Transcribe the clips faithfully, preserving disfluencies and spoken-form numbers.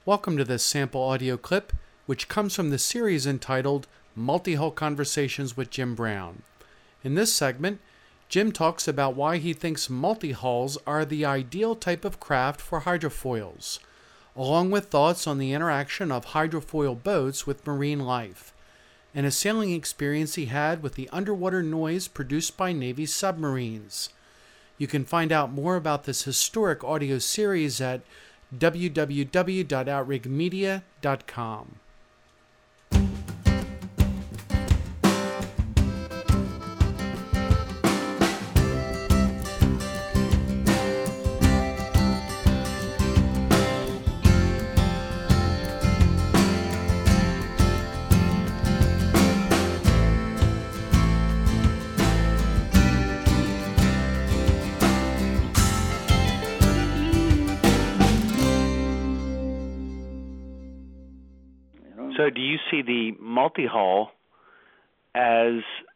Welcome to this sample audio clip, which comes from the series entitled Multi-Hull Conversations with Jim Brown. In this segment, Jim talks about why he thinks multi-hulls are the ideal type of craft for hydrofoils, along with thoughts on the interaction of hydrofoil boats with marine life, and a sailing experience he had with the underwater noise produced by Navy submarines. You can find out more about this historic audio series at w w w dot outrigg media dot com. So do you see the multi-hull as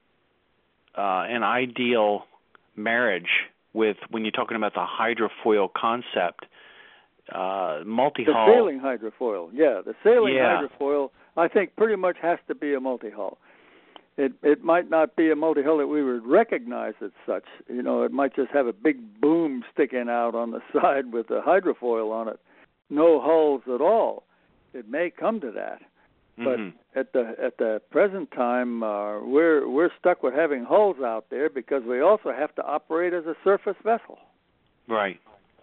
uh, an ideal marriage with, when you're talking about the hydrofoil concept, uh, multi-hull? The sailing hydrofoil, yeah. The sailing yeah. hydrofoil, I think, pretty much has to be a multi-hull. It it might not be a multi-hull that we would recognize as such. You know, it might just have a big boom sticking out on the side with a hydrofoil on it. No hulls at all. It may come to that. But mm-hmm. at the at the present time, uh, we're we're stuck with having hulls out there because we also have to operate as a surface vessel. Right.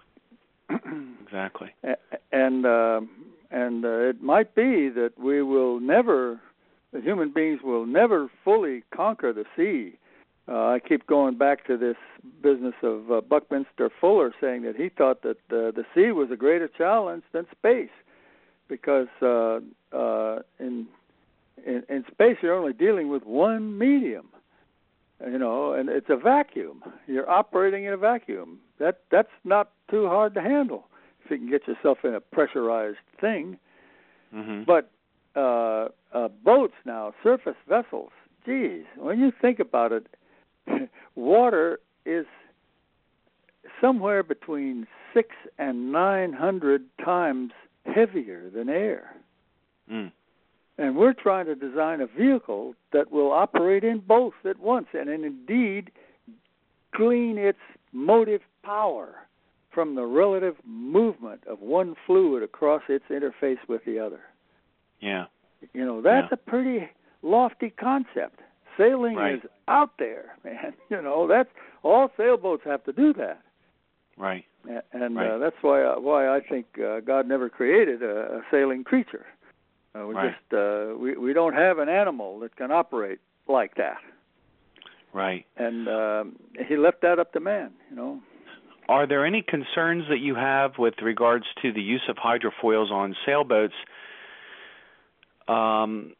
Exactly. And uh, and uh, it might be that we will never, the human beings will never fully conquer the sea. Uh, I keep going back to this business of uh, Buckminster Fuller saying that he thought that uh, the sea was a greater challenge than space. Because uh, uh, in, in in space you're only dealing with one medium, you know, and it's a vacuum. You're operating in a vacuum. That that's not too hard to handle if you can get yourself in a pressurized thing. Mm-hmm. But uh, uh, boats now, surface vessels. Geez, when you think about it, water is somewhere between six and nine hundred times heavier than air. Mm. And we're trying to design a vehicle that will operate in both at once and, and indeed glean its motive power from the relative movement of one fluid across its interface with the other. Yeah. You know, that's yeah. a pretty lofty concept. Sailing right. is out there, man. You know, that's all sailboats have to do that. Right. And right. uh, that's why uh, why I think uh, God never created a, a sailing creature. Uh, we right. just uh, we we don't have an animal that can operate like that. Right. And um, he left that up to man. You know. Are there any concerns that you have with regards to the use of hydrofoils on sailboats, um,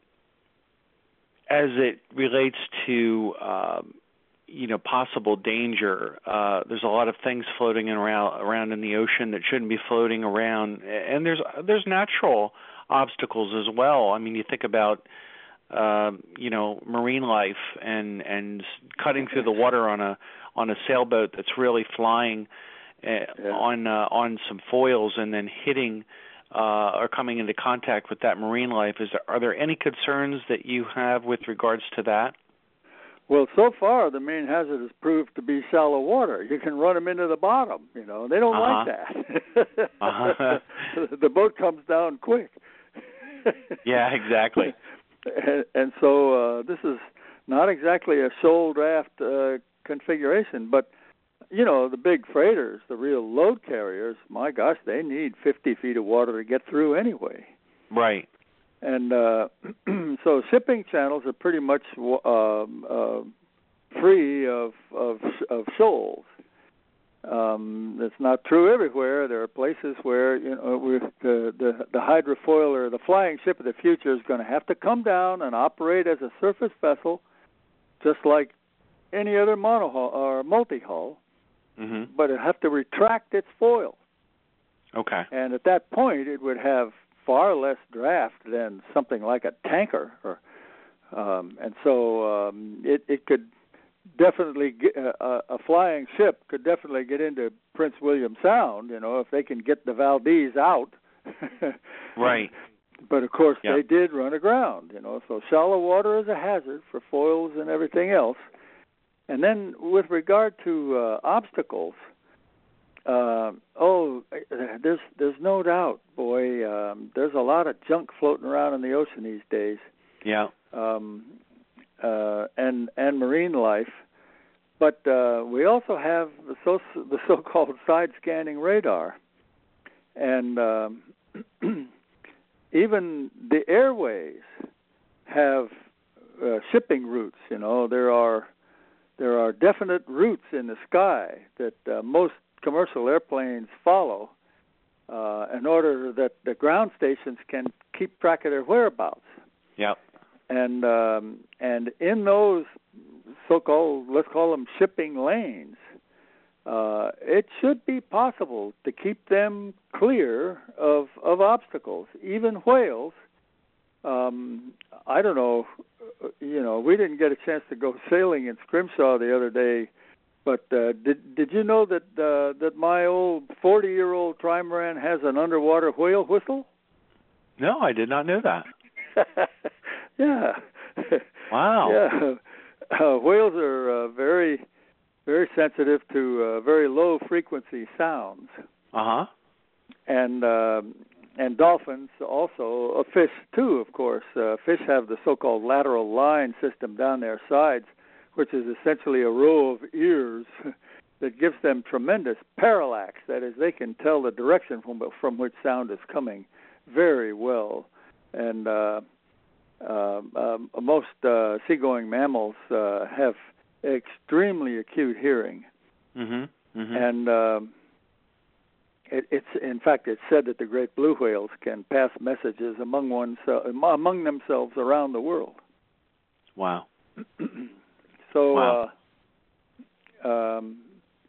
as it relates to um, you know, possible danger? Uh, there's a lot of things floating around around in the ocean that shouldn't be floating around, and there's there's natural obstacles as well. I mean, you think about uh, you know, marine life and and cutting through the water on a on a sailboat that's really flying uh, yeah. on uh, on some foils and then hitting uh, or coming into contact with that marine life. Is there, are there any concerns that you have with regards to that? Well, so far, the main hazard has proved to be shallow water. You can run them into the bottom, you know. They don't uh-huh. like that. uh-huh. The boat comes down quick. Yeah, exactly. And, and so uh, this is not exactly a shoal draft uh, configuration, but, you know, the big freighters, the real load carriers, my gosh, they need fifty feet of water to get through anyway. Right. And uh, so shipping channels are pretty much uh, uh, free of, of of shoals. Um, that's not true everywhere. There are places where, you know, we're, the, the the hydrofoil or the flying ship of the future is going to have to come down and operate as a surface vessel, just like any other monohull or multi-hull. Mm-hmm. But it have to retract its foil. Okay. And at that point, it would have far less draft than something like a tanker, or um, and so um, it, it could definitely get, uh, a flying ship could definitely get into Prince William Sound. You know, if they can get the Valdez out, Right. But of course, yep. they did run aground. You know, so shallow water is a hazard for foils and everything else. And then, with regard to uh, obstacles, uh, oh, there's there's no doubt, boy. Um, there's a lot of junk floating around in the ocean these days. Yeah. Um, uh, and and marine life, but uh, we also have the so the so-called side scanning radar, and um, even the airways have uh, shipping routes. You know, there are There are definite routes in the sky that uh, most commercial airplanes follow uh, in order that the ground stations can keep track of their whereabouts. Yep. And um, and in those so-called, let's call them shipping lanes, uh, it should be possible to keep them clear of of obstacles, even whales. Um, I don't know, you know, we didn't get a chance to go sailing in Scrimshaw the other day, but uh, did did you know that uh, that my old forty-year-old trimaran has an underwater whale whistle? No, I did not know that. Yeah. Wow. Yeah. Uh, whales are uh, very, very sensitive to uh, very low frequency sounds. Uh-huh. And um, and dolphins also, uh, fish too, of course. Uh, fish have the so-called lateral line system down their sides, which is essentially a row of ears that gives them tremendous parallax. That is, they can tell the direction from from which sound is coming very well. And uh, uh, um, most uh, seagoing mammals uh, have extremely acute hearing. Mm-hmm. Mm-hmm. And um, it, it's in fact it's said that the great blue whales can pass messages among ones uh, among themselves around the world. Wow. So wow. Uh, um,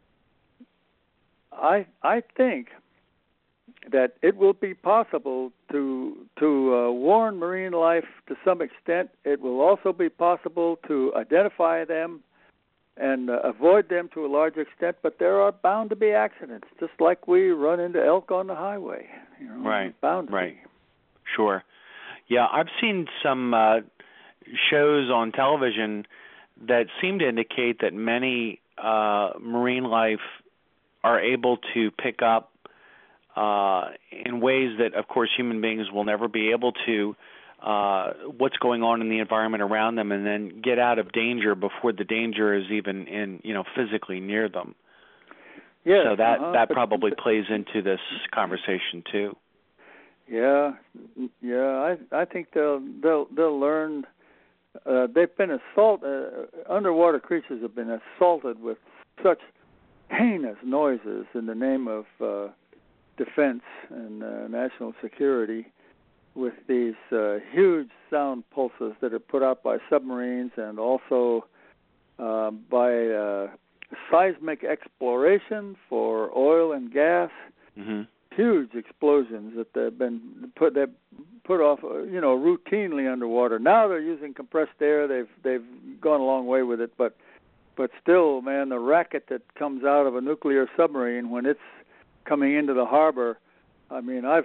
I I think that it will be possible to to uh, warn marine life to some extent. It will also be possible to identify them and uh, avoid them to a large extent, but there are bound to be accidents, just like we run into elk on the highway. You know, right, bound to right. be. Sure. Yeah, I've seen some uh, shows on television that seem to indicate that many uh, marine life are able to pick up uh, in ways that, of course, human beings will never be able to, uh, what's going on in the environment around them, and then get out of danger before the danger is even in, you know, physically near them. Yes, so that uh-huh. that but, probably plays into this conversation too. Yeah, yeah. I I think they'll they'll they'll learn. Uh, they've been assaulted. Uh, underwater creatures have been assaulted with such heinous noises in the name of uh, defense and uh, national security, with these uh, huge sound pulses that are put out by submarines and also uh, by uh, seismic exploration for oil and gas. Mm-hmm. Huge explosions that they've been put that put off, you know, routinely underwater. Now they're using compressed air. They've they've gone a long way with it, but but still, man, the racket that comes out of a nuclear submarine when it's coming into the harbor. I mean, I've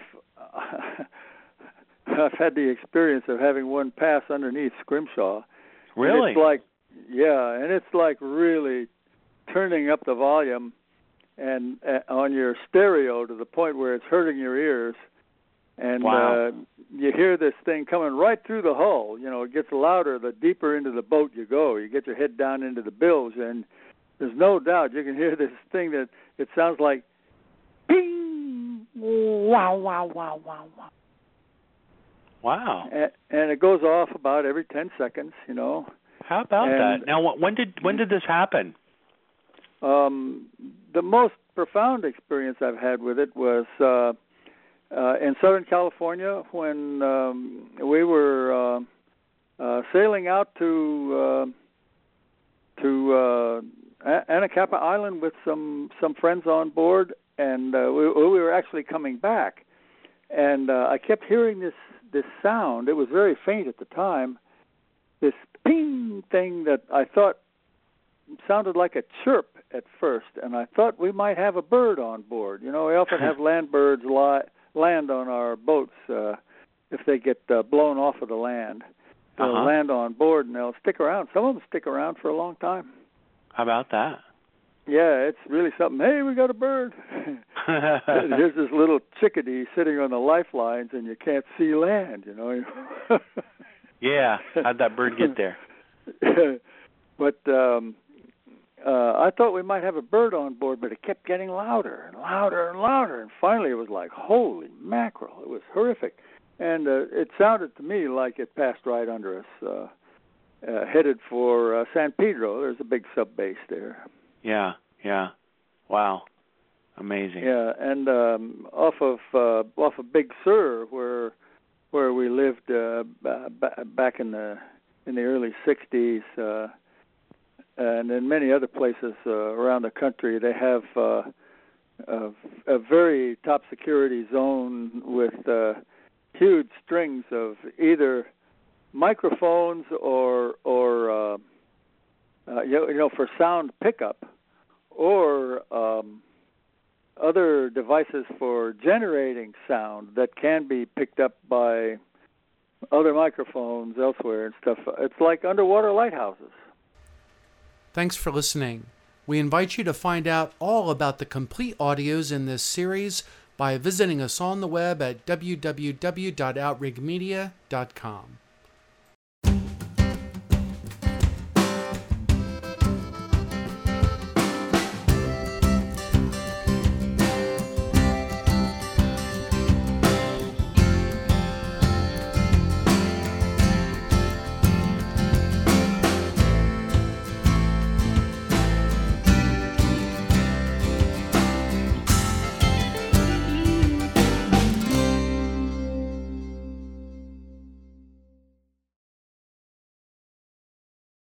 I've had the experience of having one pass underneath Scrimshaw. Really? And it's like, yeah, and it's like really turning up the volume and uh, on your stereo to the point where it's hurting your ears, and wow. uh, you hear this thing coming right through the hull. You know, it gets louder the deeper into the boat you go. You get your head down into the bilge, and there's no doubt you can hear this thing that it sounds like ping, wow, wow, wow, wow, wow. Wow. And, and it goes off about every ten seconds. You know. How about and, that? Now, when did when did this happen? Um, the most profound experience I've had with it was uh, uh, in Southern California when um, we were uh, uh, sailing out to uh, to uh, Anacapa Island with some, some friends on board, and uh, we, we were actually coming back, and uh, I kept hearing this this sound. It was very faint at the time. This ping thing that I thought sounded like a chirp at first, and I thought we might have a bird on board. You know, we often have land birds lie, land on our boats uh, if they get uh, blown off of the land. They'll uh-huh. land on board and they'll stick around. Some of them stick around for a long time. How about that? Yeah, it's really something. Hey, we got a bird. Here's this little chickadee sitting on the lifelines, and you can't see land, you know. Yeah, how'd that bird get there? But um, uh, I thought we might have a bird on board, but it kept getting louder and louder and louder, and finally it was like, holy mackerel, it was horrific. And uh, it sounded to me like it passed right under us, uh, uh, headed for uh, San Pedro. There's a big sub base there. Yeah, yeah. Wow. Amazing. Yeah, and um, off of uh, off of Big Sur, where where we lived uh, b- back in the in the early sixties, uh, and in many other places uh, around the country, they have uh, a, a very top security zone with uh, huge strings of either microphones or or uh, uh, you, you know for sound pickup, or um, other devices for generating sound that can be picked up by other microphones elsewhere and stuff. It's like underwater lighthouses. Thanks for listening. We invite you to find out all about the complete audios in this series by visiting us on the web at w w w dot outrig media dot com.